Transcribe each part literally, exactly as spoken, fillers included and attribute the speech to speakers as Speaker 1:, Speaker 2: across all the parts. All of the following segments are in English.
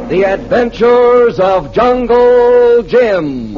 Speaker 1: The Adventures of Jungle Jim.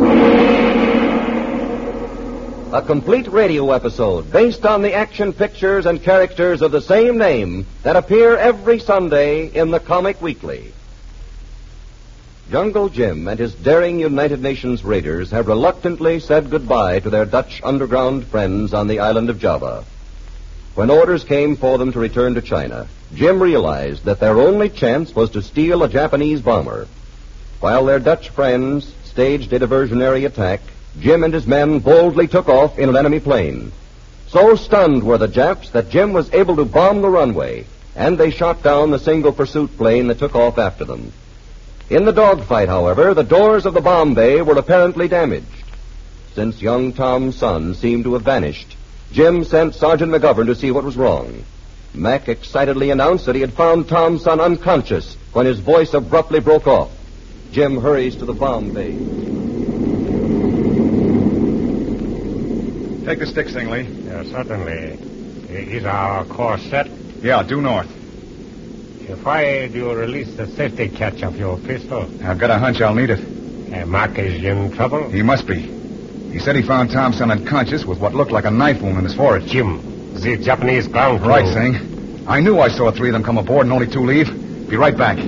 Speaker 1: A complete radio episode based on the action pictures and characters of the same name that appear every Sunday in the Comic Weekly. Jungle Jim and his daring United Nations raiders have reluctantly said goodbye to their Dutch underground friends on the island of Java. When orders came for them to return to China, Jim realized that their only chance was to steal a Japanese bomber. While their Dutch friends staged a diversionary attack, Jim and his men boldly took off in an enemy plane. So stunned were the Japs that Jim was able to bomb the runway, and they shot down the single pursuit plane that took off after them. In the dogfight, however, the doors of the bomb bay were apparently damaged. Since young Tom Sun seemed to have vanished, Jim sent Sergeant McGovern to see what was wrong. Mac excitedly announced that he had found Tom Sun unconscious when his voice abruptly broke off. Jim hurries to the bomb bay.
Speaker 2: Take the stick, Singley.
Speaker 3: Yeah, certainly. Is our course set?
Speaker 2: Yeah, due north.
Speaker 3: If I do release the safety catch of your pistol...
Speaker 2: I've got a hunch I'll need it.
Speaker 3: Uh, Mac is in trouble?
Speaker 2: He must be. He said he found Thompson unconscious with what looked like a knife wound in his forehead.
Speaker 3: Jim, the Japanese ground crew...
Speaker 2: Right, Sing. I knew I saw three of them come aboard and only two leave. Be right back.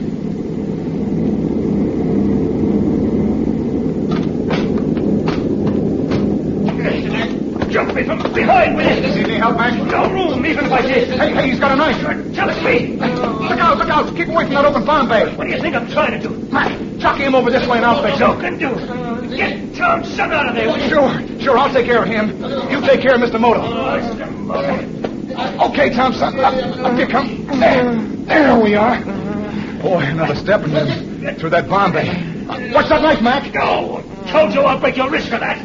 Speaker 4: Jump me from behind, will you?
Speaker 2: Need any help, Mac?
Speaker 4: No room, even by this.
Speaker 2: Hey, hey, he's got a knife.
Speaker 4: You're telling me.
Speaker 2: Look out, look out. Keep away from that open bomb bay.
Speaker 4: What do you think I'm trying to do?
Speaker 2: Mac, jockey him over this way and I'll fix
Speaker 4: So
Speaker 2: him.
Speaker 4: can do. Get Tom Sun out of there, will you?
Speaker 2: Sure, sure, I'll take care of him. You take care of Mister Moto.
Speaker 4: Oh, Mister Moto.
Speaker 2: Okay, Thompson. Up, up you come. There. There we are. Boy, another step and then through that bomb bay. What's that knife, Mac?
Speaker 4: No. Told you I'll break your wrist for that.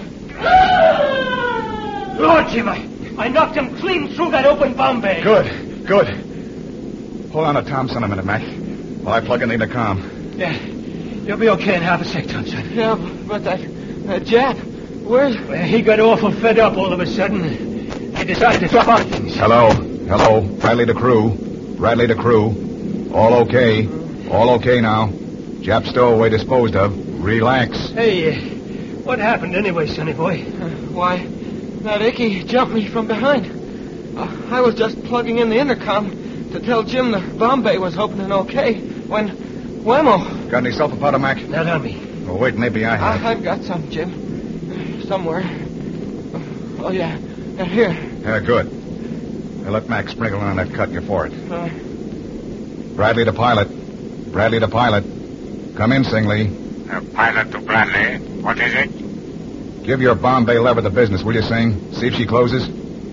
Speaker 4: Lord, Jim, I, I knocked him clean through that open bomb bay.
Speaker 2: Good, good. Hold on to Thompson a minute, Mac, while I plug in the intercom.
Speaker 4: Yeah. You'll be okay in half a sec, Thompson.
Speaker 5: Yeah, but that, that Jap, where's...
Speaker 4: Well, he got awful fed up all of a sudden. He decided to drop out things.
Speaker 2: Hello, hello. Bradley to crew. Bradley to crew. All okay. All okay now. Jap stowaway disposed of. Relax.
Speaker 4: Hey, uh, what happened anyway, sonny boy?
Speaker 5: Uh, why, that Icky jumped me from behind. Uh, I was just plugging in the intercom to tell Jim the bomb bay was opening okay when Whammo...
Speaker 2: Got any sulfur powder, Mac?
Speaker 4: Not on me.
Speaker 2: Oh, wait, maybe I have.
Speaker 5: I, I've got some, Jim. Somewhere. Oh, yeah. yeah here.
Speaker 2: Yeah, good. Now let Mac sprinkle on that cut in your forehead.
Speaker 5: Uh,
Speaker 2: Bradley to pilot. Bradley to pilot. Come in, Singley.
Speaker 3: Uh, pilot to Bradley. What is it?
Speaker 2: Give your bomb bay lever the business, will you, Sing? See if she closes.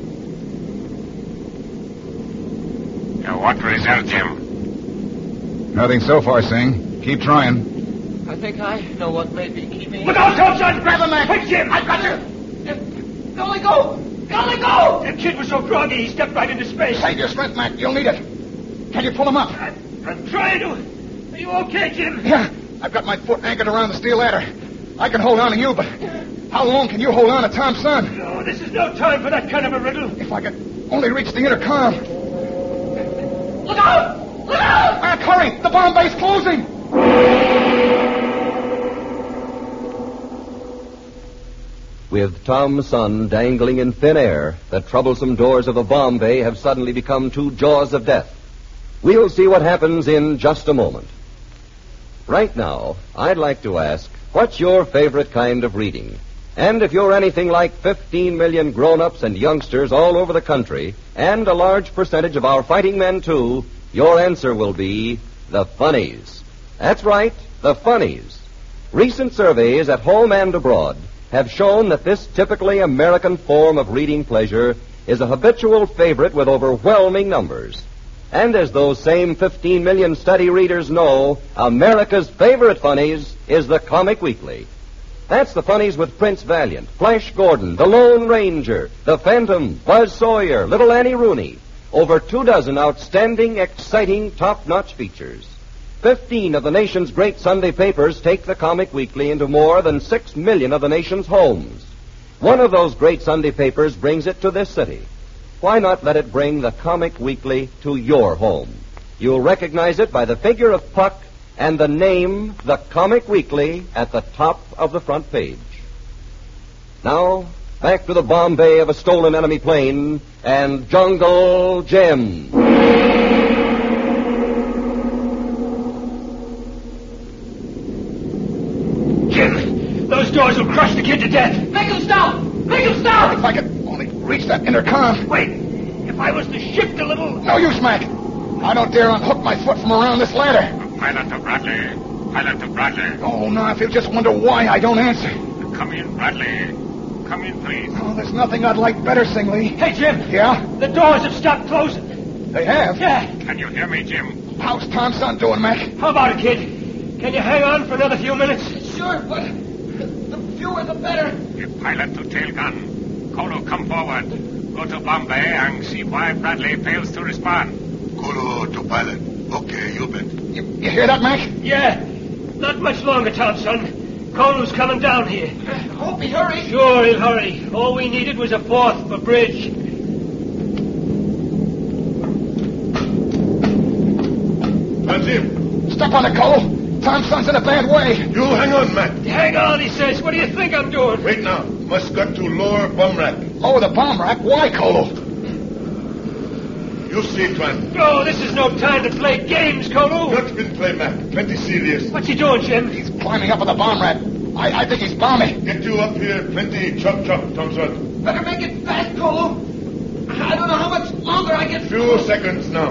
Speaker 3: Uh, what result, Jim?
Speaker 2: Nothing so far, Sing. Keep trying.
Speaker 5: I think I know what may be keeping...
Speaker 4: Look out, Thompson!
Speaker 5: Grab him, Mac!
Speaker 4: Quick, Jim!
Speaker 5: I've got you! Go, let go! Go, let go!
Speaker 4: The kid was so groggy, he stepped right into space.
Speaker 2: Save your strength, Mac. You'll need it. Can you pull him up?
Speaker 4: I, I'm trying to. Are you okay, Jim?
Speaker 2: Yeah. I've got my foot anchored around the steel ladder. I can hold on to you, but how long can you hold on to Tom Sun?
Speaker 4: No, this is no time for that kind of a riddle.
Speaker 2: If I could only reach the intercom.
Speaker 5: Look out! Look out!
Speaker 2: Mac, hurry! The bomb bay's closing!
Speaker 1: With Tom Sun dangling in thin air, the troublesome doors of the bomb bay have suddenly become two jaws of death. We'll see what happens in just a moment. Right now, I'd like to ask, what's your favorite kind of reading? And if you're anything like fifteen million grown-ups and youngsters all over the country, and a large percentage of our fighting men, too, your answer will be the funnies. That's right, the funnies. Recent surveys at home and abroad have shown that this typically American form of reading pleasure is a habitual favorite with overwhelming numbers. And as those same fifteen million steady readers know, America's favorite funnies is the Comic Weekly. That's the funnies with Prince Valiant, Flash Gordon, the Lone Ranger, the Phantom, Buzz Sawyer, Little Annie Rooney. Over two dozen outstanding, exciting, top-notch features. Fifteen of the nation's great Sunday papers take the Comic Weekly into more than six million of the nation's homes. One of those great Sunday papers brings it to this city. Why not let it bring the Comic Weekly to your home? You'll recognize it by the figure of Puck and the name, The Comic Weekly, at the top of the front page. Now, back to the Bombay of a stolen enemy plane and Jungle Jim.
Speaker 4: Jim, those doors will crush the kid to death.
Speaker 5: Make him stop! Make him stop!
Speaker 2: If I could only reach that intercom.
Speaker 4: Wait, if I was to shift a little...
Speaker 2: No use, Mac. I don't dare unhook my foot from around this ladder.
Speaker 3: Pilot to Bradley. Pilot to Bradley.
Speaker 2: Oh, now if you'll just wonder why I don't answer.
Speaker 3: Come in, Bradley. Come in, please.
Speaker 2: Oh, there's nothing I'd like better, Singley.
Speaker 4: Hey, Jim.
Speaker 2: Yeah?
Speaker 4: The doors have stopped closing.
Speaker 2: They have?
Speaker 4: Yeah.
Speaker 3: Can you hear me, Jim?
Speaker 2: How's Tom's son doing, Mac?
Speaker 4: How about it, kid? Can you hang on for another few minutes?
Speaker 5: Sure, but the fewer the better.
Speaker 3: The pilot to tail gun. Colo, come forward. Go to Bombay and see why Bradley fails to respond.
Speaker 6: Colo to pilot. Okay, you bet.
Speaker 2: You, you hear that, Mac?
Speaker 4: Yeah. Not much longer, Thompson. Colo's coming down here.
Speaker 5: Hope he hurries.
Speaker 4: Sure, he'll hurry. All we needed was a fourth for bridge.
Speaker 6: That's him.
Speaker 2: Step on it, Cole. Tom's son's in a bad way.
Speaker 6: You hang on, Mac.
Speaker 4: Hang on, he says. What do you think I'm doing?
Speaker 6: Wait now. Must got to lower bomb rack.
Speaker 2: Lower the bomb rack? Why, Colo?
Speaker 6: You see, Twan.
Speaker 4: Oh, this is no time to play games, Colo.
Speaker 6: Not been play, Mac. Plenty serious.
Speaker 4: What's he doing, Jim?
Speaker 2: He's climbing up on the bomb rack. I, I think he's bombing.
Speaker 6: Get you up here. Plenty chop chop, Thompson.
Speaker 5: Better make it fast, Colo. I don't know how much longer I get.
Speaker 6: Few seconds now.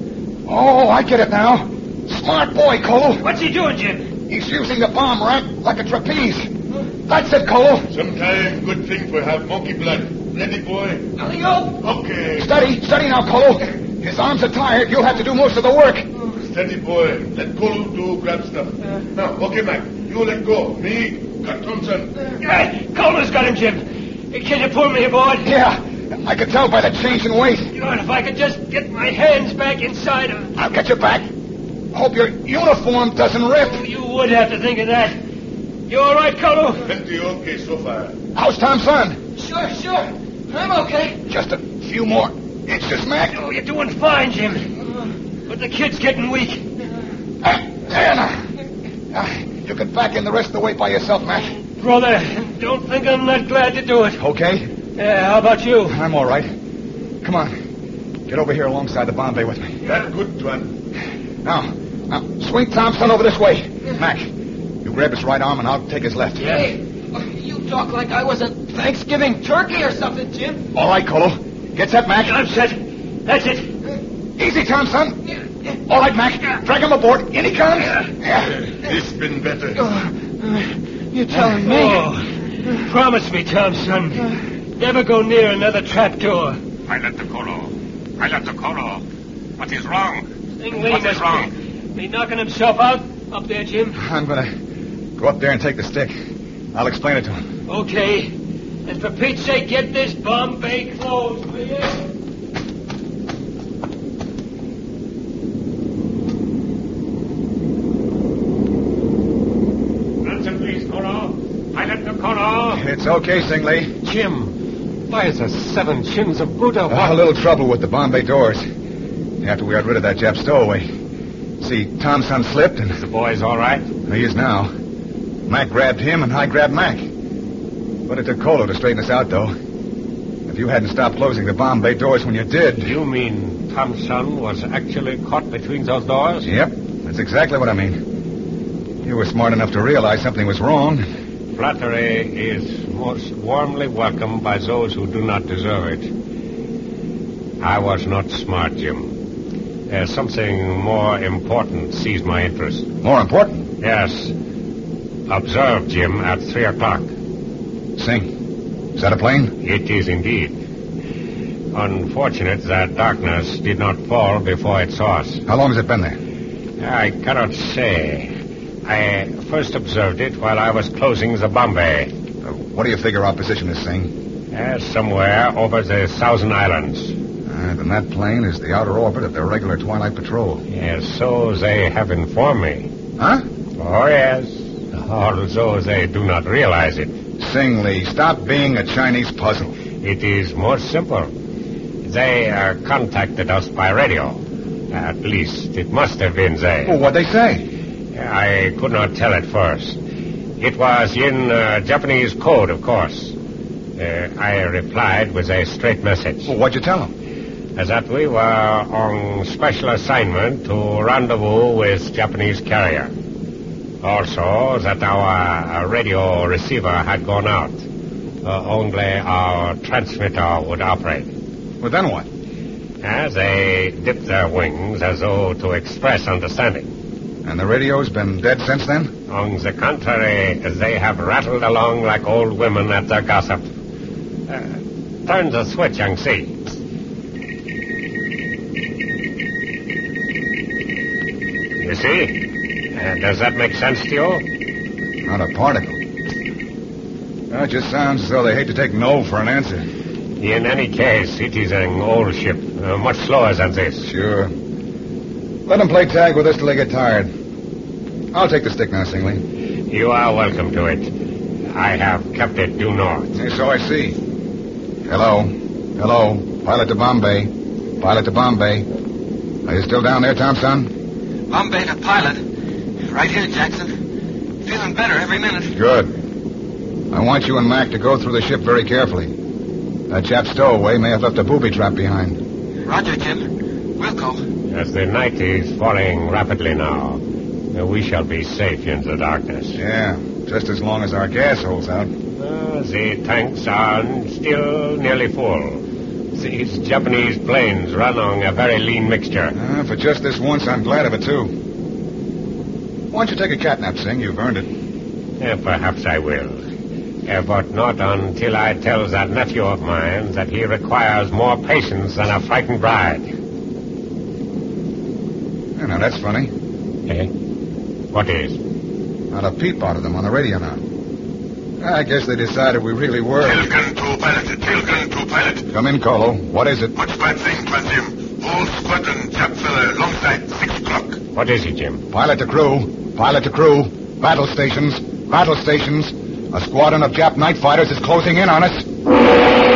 Speaker 2: Oh, I get it now. Smart boy, Colo.
Speaker 4: What's he doing, Jim?
Speaker 2: He's using the bomb rack like a trapeze. That's it, Colo.
Speaker 6: Sometime good thing for have monkey blood. Ready, boy?
Speaker 5: Alley up.
Speaker 6: Okay.
Speaker 2: Steady, steady now, Colo. His arms are tired. You'll have to do most of the work.
Speaker 6: Steady, boy. Let Colo do grab stuff. Now, okay, Mac. You let go. Me, got Thompson.
Speaker 4: Hey, Colo's got him, Jim. Can you pull me aboard?
Speaker 2: Yeah, I could tell by the change in weight.
Speaker 4: God, if I could just get my hands back inside him.
Speaker 2: I'll get you back. Hope your uniform doesn't rip.
Speaker 4: Oh, you would have to think of that. You all right, Colo?
Speaker 6: Plenty okay so far.
Speaker 2: How's Tom's son?
Speaker 5: Sure, sure. I'm okay.
Speaker 2: Just a few more inches, Mac.
Speaker 4: Oh, you're doing fine, Jim. But the kid's getting weak.
Speaker 2: Ah, there now. Ah, you can back in the rest of the way by yourself, Mac.
Speaker 4: Brother, don't think I'm not glad to do it.
Speaker 2: Okay?
Speaker 4: Yeah, how about you?
Speaker 2: I'm all right. Come on. Get over here alongside the Bombay with me.
Speaker 6: That good, Twan.
Speaker 2: Now, now, swing Thompson over this way. Mac, you grab his right arm and I'll take his left.
Speaker 5: Hey, you talk like I was a Thanksgiving turkey or something, Jim.
Speaker 2: All right, Colo. Get set, Mac.
Speaker 4: I'm set. That's it.
Speaker 2: Easy, Thompson. All right, Mac. Drag him aboard. In he comes. Yeah.
Speaker 6: This been better.
Speaker 5: You're telling me.
Speaker 4: Oh, promise me, Thompson. Never go near another trapdoor.
Speaker 3: Pilot to Colo. Pilot to Colo. What is wrong?
Speaker 4: Stingley
Speaker 3: What is
Speaker 4: must
Speaker 3: wrong?
Speaker 4: Be, be knocking himself out up there, Jim.
Speaker 2: I'm going to go up there and take the stick. I'll explain it to him.
Speaker 4: Okay. And for Pete's sake, get this Bombay closed, will you?
Speaker 3: Answer, please, Colo. Pilot to Colo.
Speaker 2: It's okay, Singley.
Speaker 3: Jim, why is there seven chins of Buddha?
Speaker 2: A little trouble with the Bombay doors. After we got rid of that Jap stowaway. See, Tom's son slipped and...
Speaker 3: The boy's all right?
Speaker 2: He is now. Mac grabbed him and I grabbed Mac. But it took Colo to straighten us out, though. If you hadn't stopped closing the Bombay doors when you did...
Speaker 3: You mean Thompson was actually caught between those doors?
Speaker 2: Yep, that's exactly what I mean. You were smart enough to realize something was wrong.
Speaker 3: Flattery is most warmly welcomed by those who do not deserve it. I was not smart, Jim. There's something more important seized my interest.
Speaker 2: More important?
Speaker 3: Yes. Observe, Jim, at three o'clock.
Speaker 2: Sing. Is that a plane?
Speaker 3: It is indeed. Unfortunate that darkness did not fall before it saw us.
Speaker 2: How long has it been there?
Speaker 3: I cannot say. I first observed it while I was closing the Bombay.
Speaker 2: Uh, what do you figure our position is, Sing?
Speaker 3: Uh, somewhere over the Thousand Islands.
Speaker 2: Uh, then that plane is the outer orbit of the regular Twilight Patrol.
Speaker 3: Yes, so they have informed me.
Speaker 2: Huh?
Speaker 3: Oh, yes. Although they do not realize it.
Speaker 2: Sing, Lee, stop being a Chinese puzzle.
Speaker 3: It is more simple. They uh, contacted us by radio. At least it must have been they.
Speaker 2: Well, what'd they say?
Speaker 3: I could not tell at first. It was in uh, Japanese code, of course. Uh, I replied with a straight message.
Speaker 2: Well, what'd you tell him?
Speaker 3: That we were on special assignment to rendezvous with Japanese carrier. Also, that our uh, radio receiver had gone out. Uh, only our transmitter would operate.
Speaker 2: Well, then what?
Speaker 3: As they dipped their wings as though to express understanding.
Speaker 2: And the radio's been dead since then?
Speaker 3: On the contrary, they have rattled along like old women at their gossip. Uh, turn the switch and see. You see? Uh, does that make sense to you?
Speaker 2: Not a particle. Well, it just sounds as though they hate to take no for an answer.
Speaker 3: In any case, it is an old ship, uh, much slower than this.
Speaker 2: Sure. Let them play tag with us till they get tired. I'll take the stick now, Singley.
Speaker 3: You are welcome to it. I have kept it due north.
Speaker 2: Hey, so I see. Hello. Hello. Pilot to Bombay. Pilot to Bombay. Are you still down there, Thompson?
Speaker 5: Bombay to pilot. Right here, Jackson. Feeling better every minute.
Speaker 2: Good. I want you and Mac to go through the ship very carefully. That chap Stowaway may have left a booby trap behind.
Speaker 5: Roger, Jim. We'll go.
Speaker 3: As the night is falling rapidly now, we shall be safe in the darkness.
Speaker 2: Yeah, just as long as our gas holds out.
Speaker 3: Uh, the tanks are still nearly full. These Japanese planes run on a very lean mixture.
Speaker 2: Uh, for just this once, I'm glad of it, too. Why don't you take a catnap, Sing? You've earned it.
Speaker 3: Uh, perhaps I will. Uh, but not until I tell that nephew of mine that he requires more patience than a frightened bride.
Speaker 2: Yeah, now, that's funny.
Speaker 3: Eh? What is?
Speaker 2: Not a peep out of them on the radio now. I guess they decided we really were.
Speaker 6: Tilgan to pilot. Tilgan to pilot.
Speaker 2: Come in, Colo. What is it?
Speaker 6: What's bad thing, Jim? Whole squadron, Jap fella, alongside, six o'clock.
Speaker 3: What is it, Jim?
Speaker 2: Pilot to crew. Pilot to crew. Battle stations. Battle stations. A squadron of Jap night fighters is closing in on us.